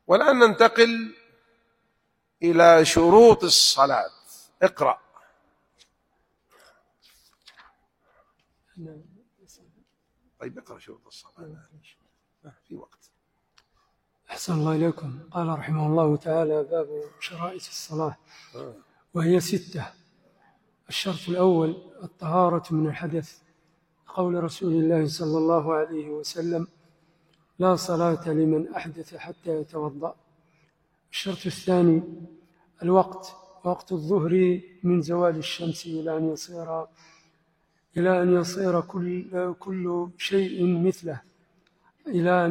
والآن ننتقل إلى شروط الصلاة. اقرأ. طيب اقرأ شروط الصلاة في وقت. أحسن الله إليكم. قال رحمه الله تعالى: باب شرائط الصلاة، وهي 6. الشرط الأول الطهارة من الحدث، قول رسول الله صلى الله عليه وسلم: لا صلاة لمن أحدث حتى يتوضأ. الشرط الثاني الوقت، وقت الظهر من زوال الشمس إلى أن يصير كل شيء مثله، إلى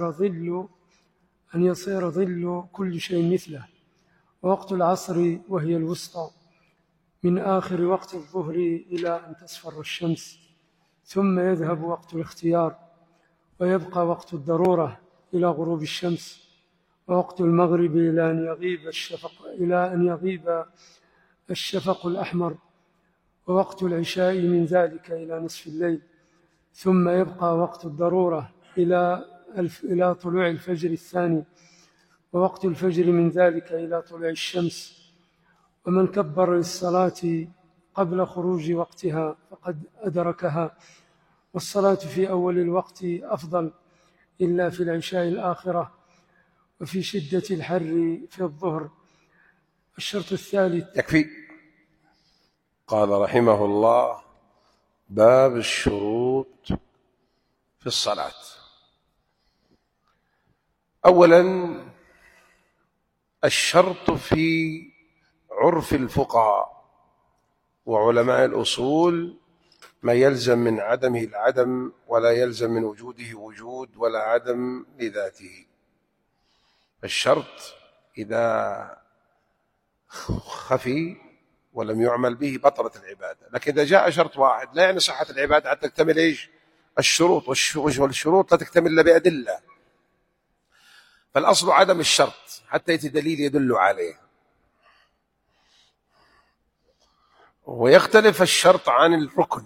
أن يصير ظل كل شيء مثله. ووقت العصر وهي الوسطى من آخر وقت الظهر إلى أن تصفر الشمس، ثم يذهب وقت الاختيار، ويبقى وقت الضرورة إلى غروب الشمس. ووقت المغرب إلى أن يغيب الشفق الأحمر. ووقت العشاء من ذلك إلى نصف الليل، ثم يبقى وقت الضرورة إلى طلوع الفجر الثاني، ووقت الفجر من ذلك إلى طلوع الشمس. ومن كبر للصلاة قبل خروج وقتها فقد أدركها، والصلاة في أول الوقت أفضل إلا في العشاء الآخرة، وفي شدة الحر في الظهر. الشرط الثالث. يكفي. قال رحمه الله: باب الشروط في الصلاة. أولا، الشرط في عرف الفقهاء وعلماء الأصول ما يلزم من عدمه العدم، ولا يلزم من وجوده وجود، ولا عدم لذاته. الشرط إذا خفي ولم يعمل به بطلت العبادة، لكن إذا جاء شرط واحد لا يعني صحة العبادة حتى تكتمل إيش؟ الشروط، والشروط لا تكتمل إلا بأدلة. فالأصل عدم الشرط حتى يأتي دليل يدل عليه. ويختلف الشرط عن الركن.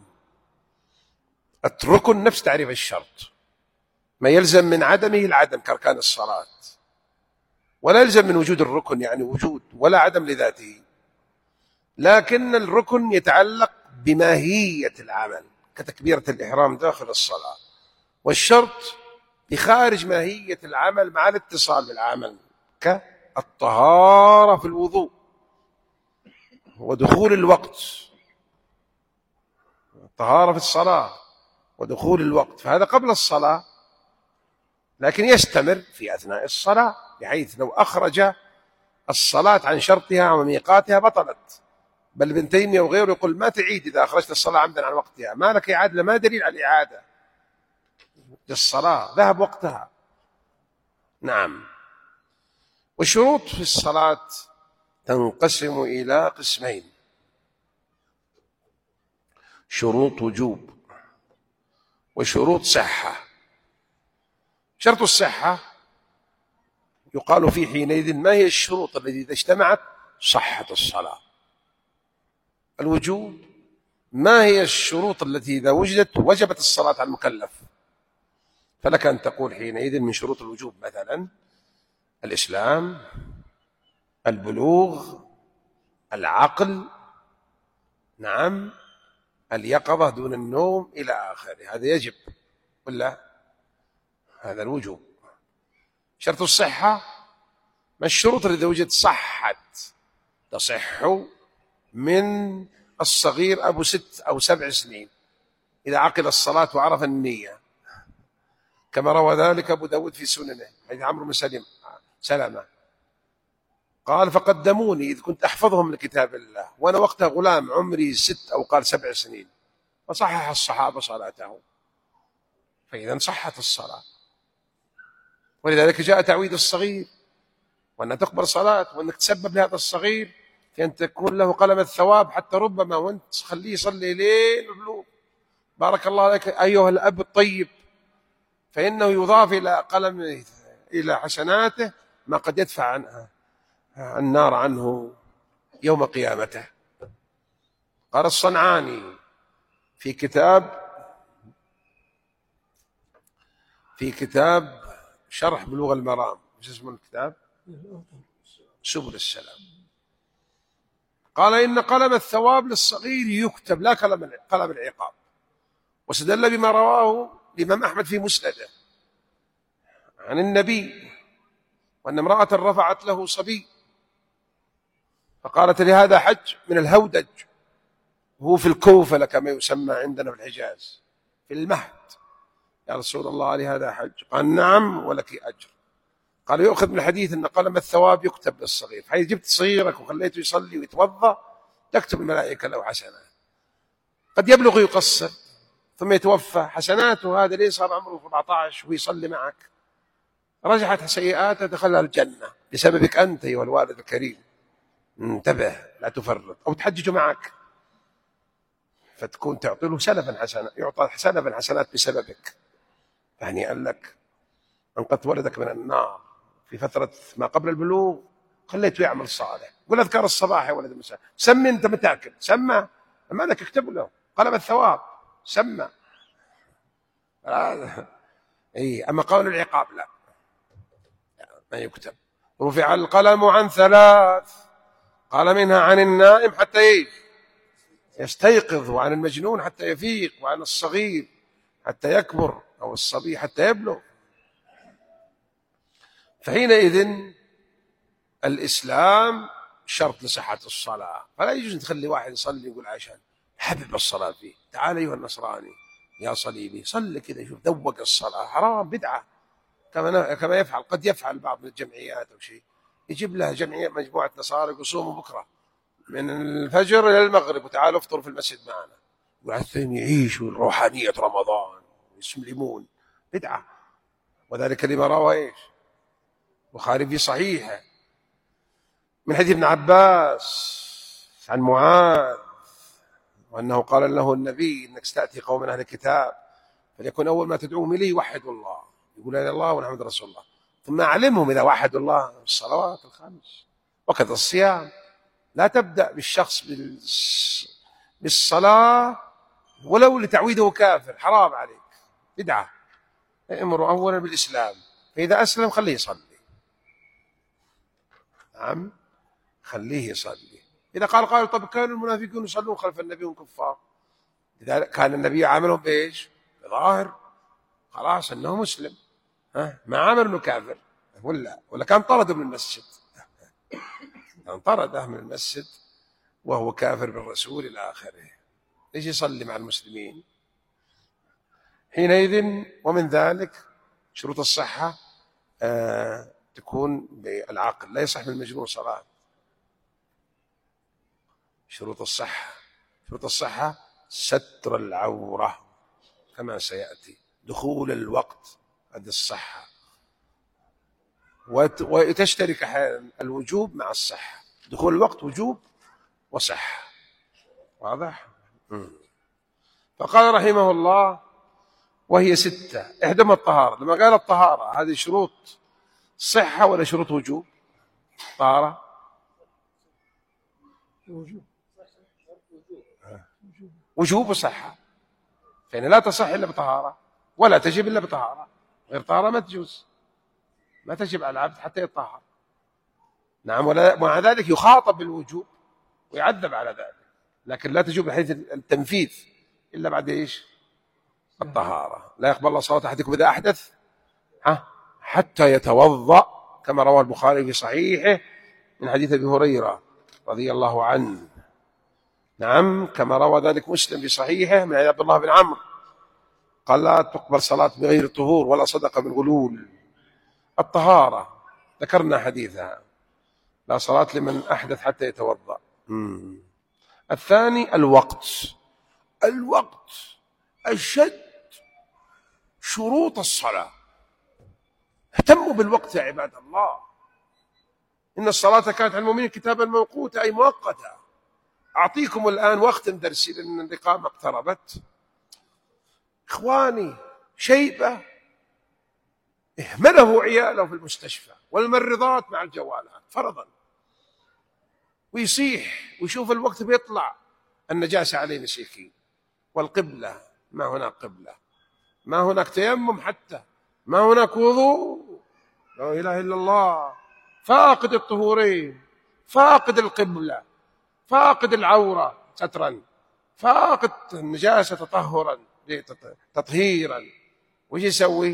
الركن نفس تعريف الشرط، ما يلزم من عدمه العدم كأركان الصلاة، ولا يلزم من وجود الركن يعني وجود ولا عدم لذاته. لكن الركن يتعلق بماهية العمل كتكبيرة الإحرام داخل الصلاة، والشرط بخارج ماهية العمل مع الاتصال بالعمل كالطهارة في الوضوء ودخول الوقت، الطهارة في الصلاة ودخول الوقت، فهذا قبل الصلاة لكن يستمر في أثناء الصلاة، بحيث لو أخرج الصلاة عن شرطها وميقاتها بطلت. بل ابن تيمية وغيره يقول ما تعيد إذا أخرجت الصلاة عمدا عن وقتها، ما لك إعادة، ما دليل على الإعادة للصلاة، ذهب وقتها. نعم. والشروط في الصلاة تنقسم إلى قسمين: شروط وجوب وشروط صحة. شرط الصحة يقال فيه حينئذ ما هي الشروط التي إذا اجتمعت صحت الصلاة. الوجوب ما هي الشروط التي إذا وجدت وجبت الصلاة على المكلف. فلك أن تقول حينئذ من شروط الوجوب مثلا الإسلام، البلوغ، العقل، نعم، اليقظة دون النوم إلى آخره، هذا يجب ولا؟ هذا الوجوب. شرط الصحة ما الشروط التي وجدت صحت، تصح من الصغير أبو 6 أو 7 سنين إذا عقل الصلاة وعرف النية، كما روى ذلك أبو داود في سننه حديث عمرو بن سلمة قال: فقدموني إذ كنت أحفظهم لكتاب الله وأنا وقتها غلام عمري 6 أو قال 7 سنين، فصحح الصحابة صلاته، فإذا صحت الصلاة. ولذلك جاء تعويد الصغير وأن تقبل صلاة، وأنك تسبب لهذا الصغير في أن تكون له قلم الثواب، حتى ربما وأنت تخليه يصلي ليل البلوغ. بارك الله لك أيها الأب الطيب، فإنه يضاف إلى حسناته ما قد يدفع النار عنه يوم قيامته. قال الصنعاني في كتاب شرح بلوغ المرام وش اسم الكتاب؟ سبل السلام. قال إن قلم الثواب للصغير يكتب لا قلم العقاب. واستدل بما رواه الإمام أحمد في مسنده عن النبي وأن امرأة رفعت له صبي فقالت لهذا حج من الهودج، وهو في الكوفلة كما يسمى عندنا في الحجاز، في المهد. يا رسول الله لهذا حج؟ قال نعم ولك أجر. قال يؤخذ من الحديث أن قلم الثواب يكتب للصغير، حيث جبت صغيرك وخليته يصلي ويتوضأ تكتب الملائكة له حسنات. قد يبلغ يقصر ثم يتوفى، حسناته هذا ليه صار عمره 14 ويصلي معك، رجحت سيئاته دخلها الجنة بسببك أنت أيها الوالد الكريم. انتبه لا تفرط. أو تحجج معك فتكون تعطي له سلفا حسنات، يعطى سلفا حسنات بسببك، يعني قال لك أنقذت ولدك من النار في فترة ما قبل البلوغ، خليته يعمل صالح. قل أذكار الصباح يا ولد المساء، سمي أنت متأكد، سمى مالك اكتب له قلم الثواب، سمى. إيه. أما قول العقاب لا، ما يكتب. رفع القلم عن 3، قال منها عن النائم حتى يستيقظ، وعن المجنون حتى يفيق، وعن الصغير حتى يكبر، أو الصبي حتى يبلغ. فحينئذ الإسلام شرط لصحة الصلاة، فلا يجوز تخلي واحد يصلي يقول عشان حبب الصلاة فيه، تعال أيها النصراني يا صليبي صلي كذا، شوف ذوق الصلاة، حرام بدعة. كما يفعل، قد يفعل بعض الجمعيات أو شيء، يجيب لها جمعية مجموعة نصارى يصوموا بكرة من الفجر إلى المغرب وتعالوا افطروا في المسجد معنا، وعثم يعيشوا روحانية رمضان ويسلمون، بدعة. وذلك لما روى البخاري في صحيحه من حديث ابن عباس عن معاذ، وأنه قال له النبي إنك ستأتي قوم من أهل الكتاب فليكن أول ما تدعوهم إليه وحدوا الله، يقول لا إله إلا الله ومحمد رسول الله، ثم أعلمهم إذا وحدوا الله بالصلوات الخمس وكذا الصيام. لا تبدأ بالشخص بالصلاة ولو لتعويده كافر، حرام عليك، بدعة. امر أولا بالإسلام، فإذا أسلم خليه يصلي، نعم خليه يصلي. إذا قال طب كانوا المنافقون يصلون خلف النبي وهم كفار، لذلك كان النبي عاملهم بإيش؟ بظاهر، خلاص أنه مسلم، ما عامل أنه كافر، ولا كان طرده من المسجد، كان طرده من المسجد وهو كافر بالرسول إلى آخره، ليش يصلي مع المسلمين؟ حينئذ ومن ذلك شروط الصحة تكون بالعقل، لا يصح بالمجنون صلاة. شروط الصحة ستر العورة كما سيأتي، دخول الوقت هذه الصحة، وتشترك أحيانا الوجوب مع الصحة، دخول الوقت وجوب وصحة، واضح؟ فقال رحمه الله وهي 6، إحداهما الطهارة. لما قال الطهارة هذه شروط صحة ولا شروط وجوب؟ طهارة وجوب وصحة، فإن لا تصح إلا بطهارة ولا تجب إلا بطهارة، غير طهارة ما تجوز، ما تجب على العبد حتى يطهر. نعم، ومع ذلك يخاطب بالوجوب ويعذب على ذلك، لكن لا تجب بحيث التنفيذ إلا بعد إيش؟ الطهارة. لا يقبل الله صلاة أحدكم إذا أحدث حتى يتوضأ، كما روى البخاري في صحيحه من حديث أبي هريرة رضي الله عنه، نعم كما روى ذلك مسلم في صحيحه من عبد الله بن عمرو قال لا تقبل صلاة بغير طهور ولا صدقة بالغلول. الطهارة ذكرنا حديثها، لا صلاة لمن أحدث حتى يتوضأ. الثاني الوقت أشد شروط الصلاة، اهتموا بالوقت يا عباد الله، إن الصلاة كانت على المؤمنين كتابا موقوتا أي مؤقتا. أعطيكم الآن وقت درسي لأن الإقامة اقتربت. إخواني شيبة اهمله عياله في المستشفى والممرضات مع الجوالات فرضا، ويصيح ويشوف الوقت بيطلع، النجاسة عليه مسيكين، والقبلة ما هناك قبلة، ما هناك تيمم، حتى ما هناك وضوء، لا إله إلا الله. فاقد الطهورين، فاقد القبلة، فاقد العورة سترا، فاقد النجاسة تطهرا تطهيرا، وش يسوي؟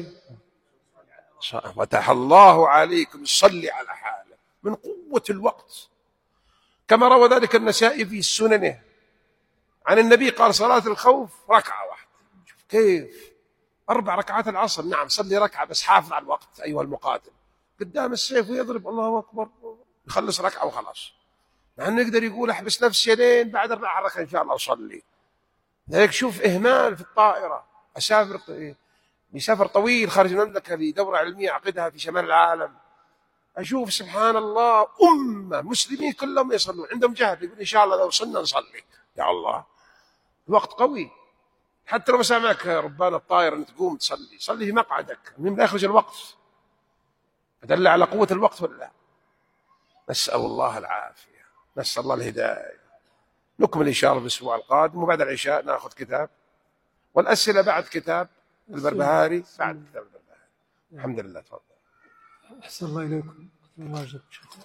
فتح الله عليكم يصلي على حاله من قوة الوقت، كما روى ذلك النسائي في سننه عن النبي قال صلاة الخوف ركعة واحدة. شوف كيف 4 ركعات العصر، نعم صلي ركعة بس حافظ على الوقت أيها المقاتل، قدام السيف ويضرب الله أكبر يخلص ركعة وخلاص. نحن نقدر يقول أحبس نفسي لين بعد 4 ركعات إن شاء الله أصلي. لذلك شوف إهمال في الطائرة، يسافر طويل خارج المملكة لدورة علمية عقدها في شمال العالم، أشوف سبحان الله أمة مسلمين كلهم يصلون، عندهم جهد، يقول إن شاء الله لو وصلنا نصلي. يا الله الوقت قوي، حتى لو سامعك ربان الطائرة أن تقوم تصلي، صلي في مقعدك، من لا يخرج الوقت. فدل على قوة الوقت ولا لا؟ نسأل الله العافية، نسأل الله الهداية. نكمل إن شاء الله الأسبوع القادم، وبعد العشاء نأخذ كتاب، والأسئلة بعد كتاب البربهاري، بعد كتاب البربهاري. الحمد لله. تفضل. أحسن الله إليكم.